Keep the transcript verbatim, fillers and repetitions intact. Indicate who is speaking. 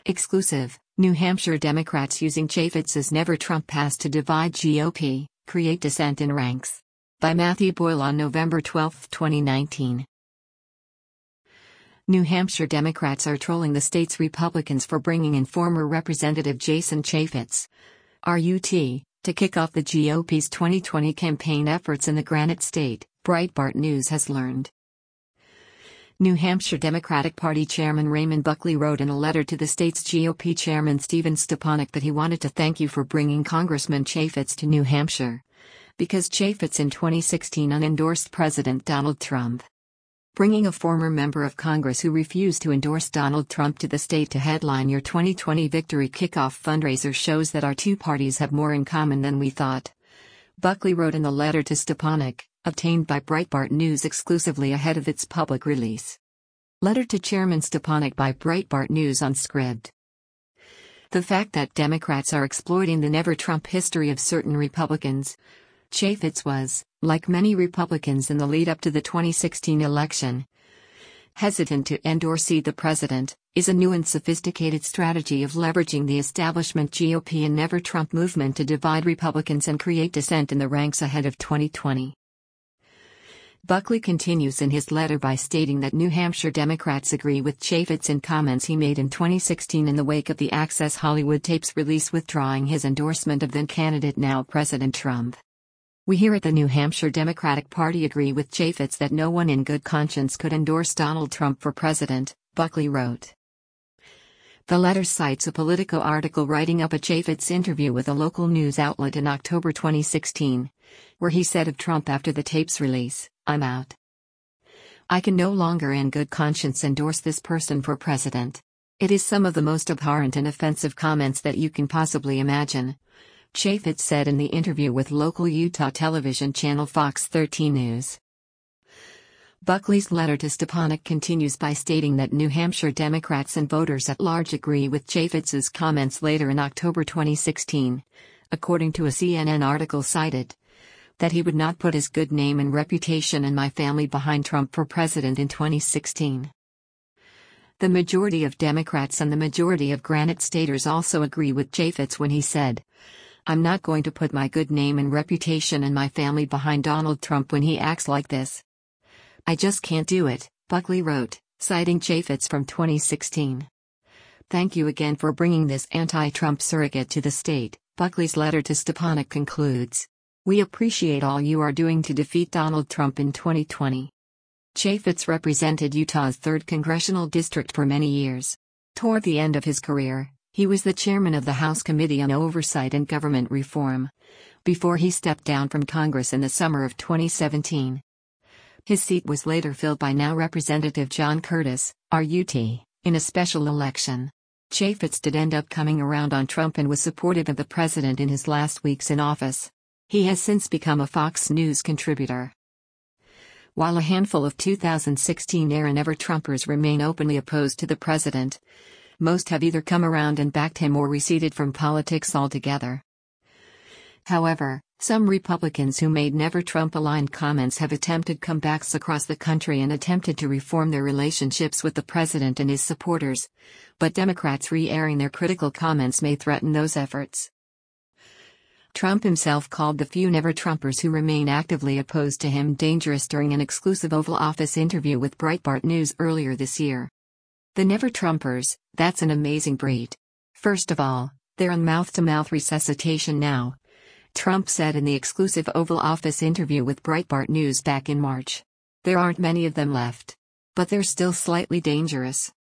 Speaker 1: Exclusive, New Hampshire Democrats using Chaffetz's Never Trump pass to divide G O P, create dissent in ranks. By Matthew Boyle on November twelfth, twenty nineteen. New Hampshire Democrats are trolling the state's Republicans for bringing in former Representative Jason Chaffetz, R U T, to kick off the G O P's twenty twenty campaign efforts in the Granite State, Breitbart News has learned. New Hampshire Democratic Party Chairman Raymond Buckley wrote in a letter to the state's G O P Chairman Stephen Stepanek that he wanted to thank you for bringing Congressman Chaffetz to New Hampshire, because Chaffetz in twenty sixteen unendorsed President Donald Trump. Bringing a former member of Congress who refused to endorse Donald Trump to the state to headline your twenty twenty victory kickoff fundraiser shows that our two parties have more in common than we thought. Buckley wrote in the letter to Stepanek, obtained by Breitbart News exclusively ahead of its public release. Letter to Chairman Stepanek by Breitbart News on Scribd. The fact that Democrats are exploiting the never-Trump history of certain Republicans. Chaffetz was, like many Republicans in the lead-up to the twenty sixteen election, hesitant to endorse the president, is a new and sophisticated strategy of leveraging the establishment G O P and never-Trump movement to divide Republicans and create dissent in the ranks ahead of twenty twenty. Buckley continues in his letter by stating that New Hampshire Democrats agree with Chaffetz in comments he made in twenty sixteen in the wake of the Access Hollywood tapes release withdrawing his endorsement of then-candidate now President Trump. We here at the New Hampshire Democratic Party agree with Chaffetz that no one in good conscience could endorse Donald Trump for president, Buckley wrote. The letter cites a Politico article writing up a Chaffetz interview with a local news outlet in October twenty sixteen, where he said of Trump after the tape's release, "I'm out. I can no longer in good conscience endorse this person for president. It is some of the most abhorrent and offensive comments that you can possibly imagine," Chaffetz said in the interview with local Utah television channel Fox thirteen News. Buckley's letter to Stepanek continues by stating that New Hampshire Democrats and voters at large agree with Chaffetz's comments later in October twenty sixteen, according to a C N N article cited, that he would not put his good name and reputation and my family behind Trump for president in twenty sixteen. The majority of Democrats and the majority of Granite Staters also agree with Chaffetz when he said, "I'm not going to put my good name and reputation and my family behind Donald Trump when he acts like this. I just can't do it," Buckley wrote, citing Chaffetz from twenty sixteen. "Thank you again for bringing this anti-Trump surrogate to the state," Buckley's letter to Stepanek concludes. "We appreciate all you are doing to defeat Donald Trump in twenty twenty. Chaffetz represented Utah's third congressional district for many years. Toward the end of his career, he was the chairman of the House Committee on Oversight and Government Reform, before he stepped down from Congress in the summer of twenty seventeen. His seat was later filled by now Representative John Curtis, R U T, in a special election. Chaffetz did end up coming around on Trump and was supportive of the president in his last weeks in office. He has since become a Fox News contributor. While a handful of two thousand sixteen era never-Trumpers remain openly opposed to the president, most have either come around and backed him or receded from politics altogether. However, some Republicans who made never-Trump-aligned comments have attempted comebacks across the country and attempted to reform their relationships with the president and his supporters, but Democrats re-airing their critical comments may threaten those efforts. Trump himself called the few never-Trumpers who remain actively opposed to him dangerous during an exclusive Oval Office interview with Breitbart News earlier this year. "The never-Trumpers, that's an amazing breed. First of all, they're on mouth-to-mouth resuscitation now," Trump said in the exclusive Oval Office interview with Breitbart News back in March. "There aren't many of them left. But they're still slightly dangerous.